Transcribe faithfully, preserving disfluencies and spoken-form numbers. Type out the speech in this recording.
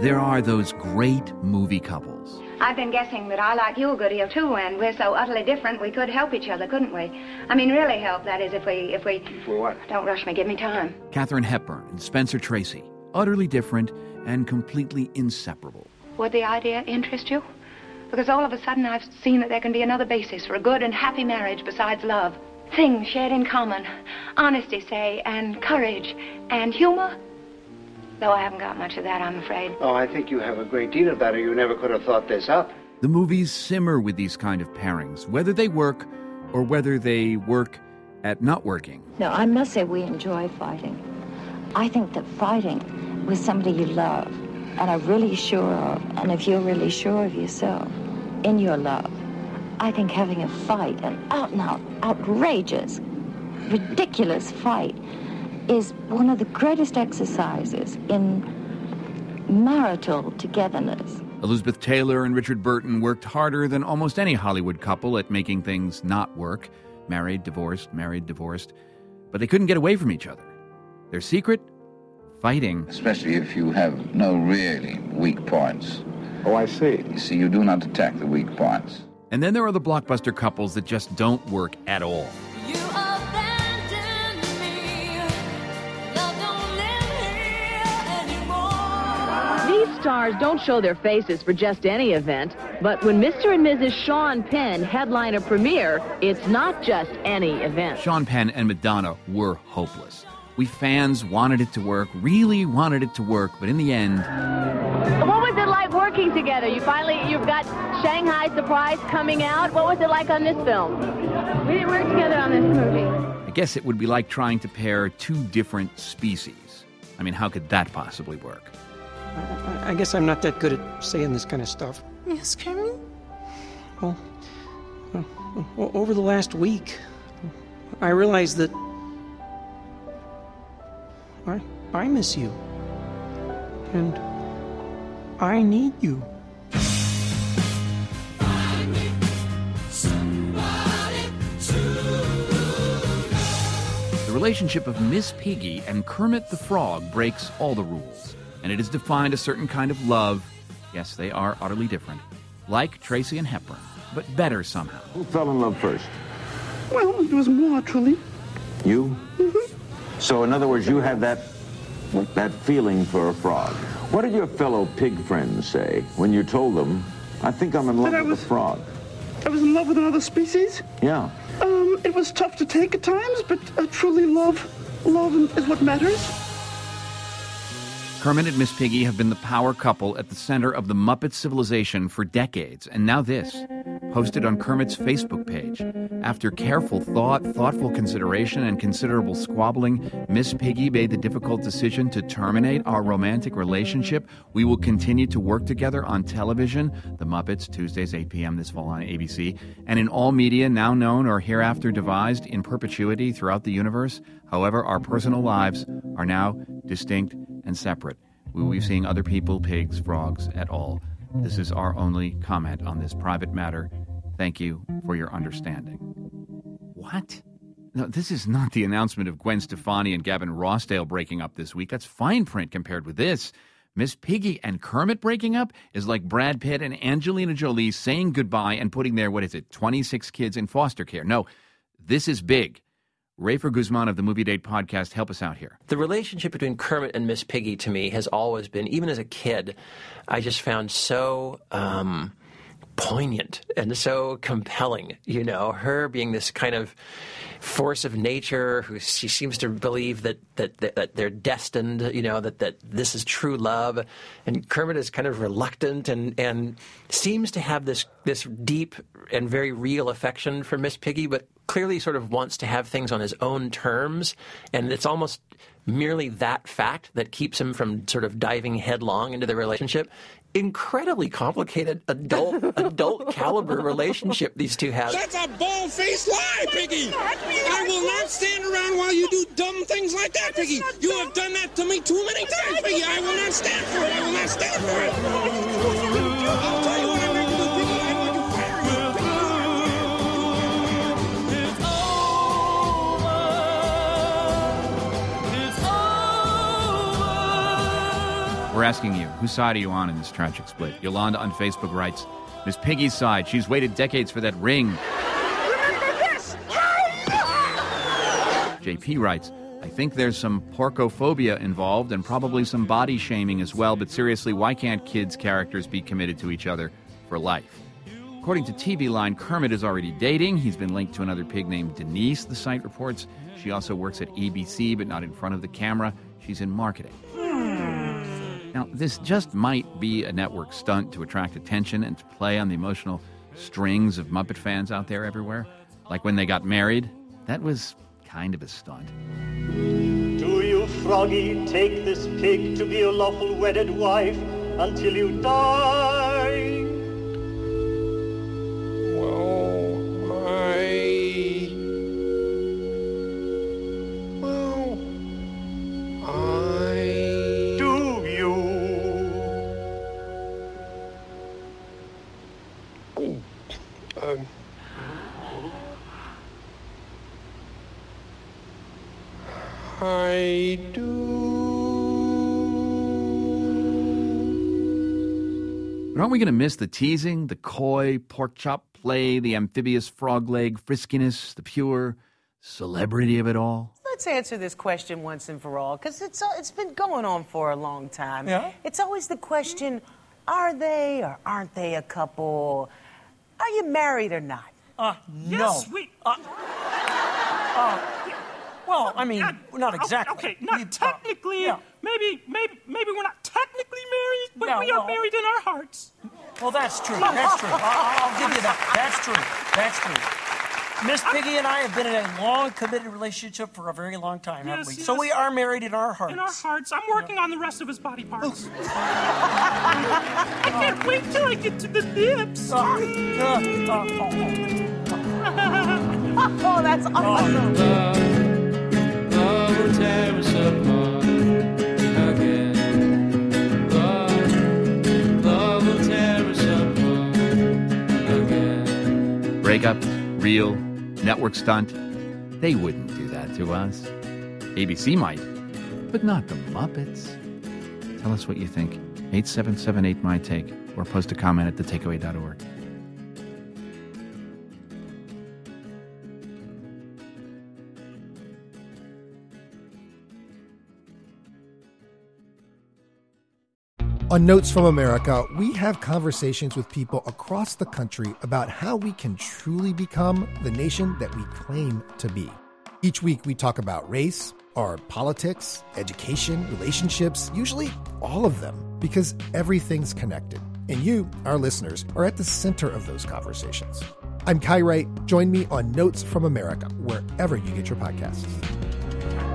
there are those great movie couples. I've been guessing that I like you a good deal, too, and we're so utterly different, we could help each other, couldn't we? I mean, really help, that is, if we... if we. For what? Don't rush me, give me time. Katharine Hepburn and Spencer Tracy, utterly different and completely inseparable. Would the idea interest you? Because all of a sudden I've seen that there can be another basis for a good and happy marriage besides love. Things shared in common. Honesty, say, and courage, and humor. Though I haven't got much of that, I'm afraid. Oh, I think you have a great deal of that, or you never could have thought this up. The movies simmer with these kind of pairings, whether they work or whether they work at not working. No, I must say we enjoy fighting. I think that fighting with somebody you love and are really sure of, and if you're really sure of yourself in your love, I think having a fight, an out-and-out, outrageous, ridiculous fight, is one of the greatest exercises in marital togetherness. Elizabeth Taylor and Richard Burton worked harder than almost any Hollywood couple at making things not work. Married, divorced, married, divorced. But they couldn't get away from each other. Their secret? Fighting. Especially if you have no really weak points. Oh, I see. You see, you do not attack the weak points. And then there are the blockbuster couples that just don't work at all. You abandoned me. Love don't live here anymore. These stars don't show their faces for just any event, but when Mister and Missus Sean Penn headline a premiere, it's not just any event. Sean Penn and Madonna were hopeless. We fans wanted it to work, really wanted it to work, but in the end... What was it like working together? You finally, you've got Shanghai Surprise coming out. What was it like on this film? We didn't work together on this movie. I guess it would be like trying to pair two different species. I mean, how could that possibly work? I, I guess I'm not that good at saying this kind of stuff. Yes, Kermit? Well, well, over the last week, I realized that I, I miss you. And I need you. The relationship of Miss Piggy and Kermit the Frog breaks all the rules, and it has defined a certain kind of love. Yes, they are utterly different, like Tracy and Hepburn, but better somehow. Who fell in love first? Well, it was more, actually. You? Mm-hmm. So, in other words, you had that that feeling for a frog. What did your fellow pig friends say when you told them, I think I'm in love with was, a frog? I was in love with another species? Yeah. Um, it was tough to take at times, but uh, truly love, love is what matters. Kermit and Miss Piggy have been the power couple at the center of the Muppet civilization for decades, and now this, posted on Kermit's Facebook page. After careful thought, thoughtful consideration, and considerable squabbling, Miss Piggy made the difficult decision to terminate our romantic relationship. We will continue to work together on television, The Muppets, Tuesdays, eight p.m. this fall on A B C, and in all media now known or hereafter devised in perpetuity throughout the universe. However, our personal lives are now distinct and separate. We will be seeing other people, pigs, frogs, at all. This is our only comment on this private matter. Thank you for your understanding. What? No, this is not the announcement of Gwen Stefani and Gavin Rossdale breaking up this week. That's fine print compared with this. Miss Piggy and Kermit breaking up is like Brad Pitt and Angelina Jolie saying goodbye and putting their, what is it, twenty-six kids in foster care. No, this is big. Rafer Guzman of the Movie Date podcast, help us out here. The relationship between Kermit and Miss Piggy to me has always been, even as a kid, I just found so um, poignant and so compelling. You know, her being this kind of force of nature who she seems to believe that that, that, that they're destined, you know, that, that this is true love. And Kermit is kind of reluctant and, and seems to have this, this deep and very real affection for Miss Piggy, but clearly sort of wants to have things on his own terms, and it's almost merely that fact that keeps him from sort of diving headlong into the relationship. Incredibly complicated adult adult caliber relationship these two have. That's a bald-faced lie, Piggy! I will not stand around while you do dumb things like that, Piggy! You have done that to me too many times, Piggy! I will not stand for it! I will not stand for it! I'll tell you what I'm going to do, Piggy! I'm going to fire you! We're asking you, whose side are you on in this tragic split? Yolanda on Facebook writes, Miss Piggy's side. She's waited decades for that ring. Remember this! J P writes, I think there's some porcophobia involved and probably some body shaming as well, but seriously, why can't kids' characters be committed to each other for life? According to T V Line, Kermit is already dating. He's been linked to another pig named Denise, the site reports. She also works at A B C, but not in front of the camera. She's in marketing. Now, this just might be a network stunt to attract attention and to play on the emotional strings of Muppet fans out there everywhere. Like when they got married, that was kind of a stunt. Do you, Froggy, take this pig to be your lawful wedded wife until you die? Well, I... Well, I... Do you? Um... I do. But aren't we going to miss the teasing, the coy pork chop play, the amphibious frog leg friskiness, the pure celebrity of it all? Let's answer this question once and for all, because it's, it's been going on for a long time. Yeah? It's always the question, are they or aren't they a couple? Are you married or not? Uh, Yes, no. we... Uh, uh, well, I mean, Yeah, not okay, exactly. Okay, not We- uh, technically. yeah. Maybe, maybe, maybe we're not technically married, but Yeah, we are well- married in our hearts. Well, that's true. That's true. I'll, I'll give you that. That's true. That's true. Miss Piggy and I have been in a long, committed relationship for a very long time, haven't Yes, we? So yes. we are married in our hearts. In our hearts. I'm working on the rest of his body parts. I can't wait till I get to the lips. Uh, uh, uh, oh, Oh, that's awesome. Love will tear us apart again. Love, love will tear us apart again. Breakup, real, network stunt. They wouldn't do that to us. A B C might, but not the Muppets. Tell us what you think. eight seven seven eight, my take, or post a comment at the takeaway dot org. On Notes from America, we have conversations with people across the country about how we can truly become the nation that we claim to be. Each week, we talk about race, our politics, education, relationships, usually all of them, because everything's connected. And you, our listeners, are at the center of those conversations. I'm Kai Wright. Join me on Notes from America, wherever you get your podcasts.